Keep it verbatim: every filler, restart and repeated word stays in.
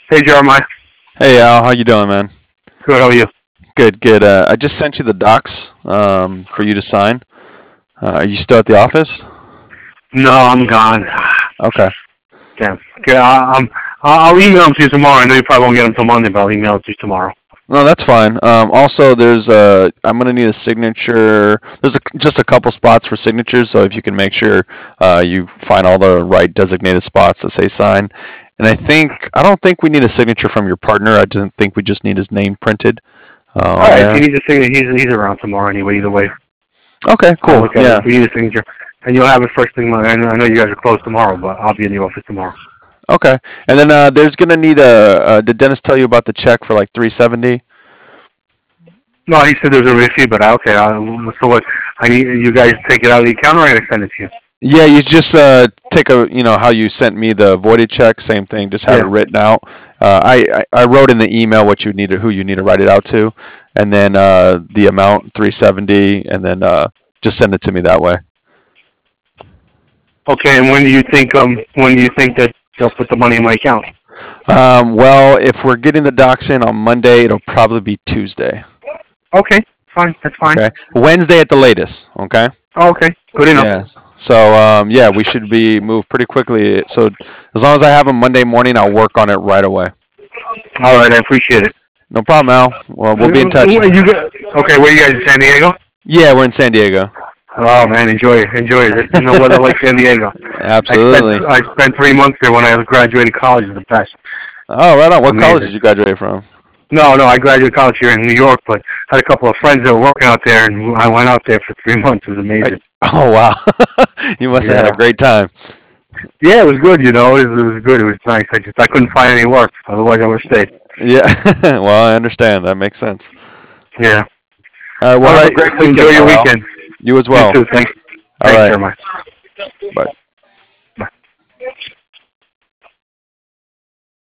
Hey, Jeremiah. Hey Al, how you doing, man? Good. How are you? Good, good. Uh, I just sent you the docs um, for you to sign. Uh, are you still at the office? No, I'm gone. Okay. Damn. Okay, I, I'm. I'll I'll email them to you tomorrow. I know you probably won't get them till Monday, but I'll email it to you tomorrow. No, that's fine. Um, also, there's a. I'm gonna need a signature. There's a, just a couple spots for signatures, so if you can make sure uh, you find all the right designated spots that say sign. And I think I don't think we need a signature from your partner. I didn't think we just need his name printed uh, All on right. If you there. need a signature, he's he's around tomorrow anyway. Either way, Okay, I'll cool. look at it. Yeah, If you need a signature, and you'll have it first thing Monday. I know, I know you guys are closed tomorrow, but I'll be in the office tomorrow. okay. And then uh, there's gonna need a. Uh, did Dennis tell you about the check for like three seventy? No, he said there's a receipt, but okay. I, so what? I need you guys to take it out of the account, or I gotta send it to you. Yeah, you just uh, take a, you know, how you sent me the voided check, same thing, just have it Yeah. written out. Uh, I, I I wrote in the email what you need to, who you need to write it out to, and then uh, the amount three seventy, and then uh, just send it to me that way. Okay. And when do you think um when do you think that they'll put the money in my account? Um, well, if we're getting the docs in on Monday, it'll probably be Tuesday. Okay. Fine. That's fine. Okay, Wednesday at the latest. Okay. Oh, okay. Good enough. Yeah. So um, yeah, we should be moved pretty quickly. So as long as I have them Monday morning, I'll work on it right away. All right. I appreciate it. No problem, Al. Well, we'll be in touch. Where you go- Okay, where you guys in San Diego? Yeah, we're in San Diego. Oh man, enjoy it, enjoy it. There's no weather like San Diego. I spent Absolutely. I spent three months there when I graduated college. It was the best. Oh, right on. What college Amazing. did you graduate from? No, no, I graduated college here in New York, but I had a couple of friends that were working out there, and I went out there for three months. It was I, amazing. oh, wow. You must have had a Yeah, great time. yeah, it was good. You know, it was, it was good. It was nice. I just I couldn't find any work, otherwise I would have stayed. Yeah. Well, I understand. That makes sense. Yeah. All right. Well, Well, have a have a great great Enjoy weekend, your though, Al. weekend. You as You well. too. Thanks. All Thanks, right. Jeremiah. Bye.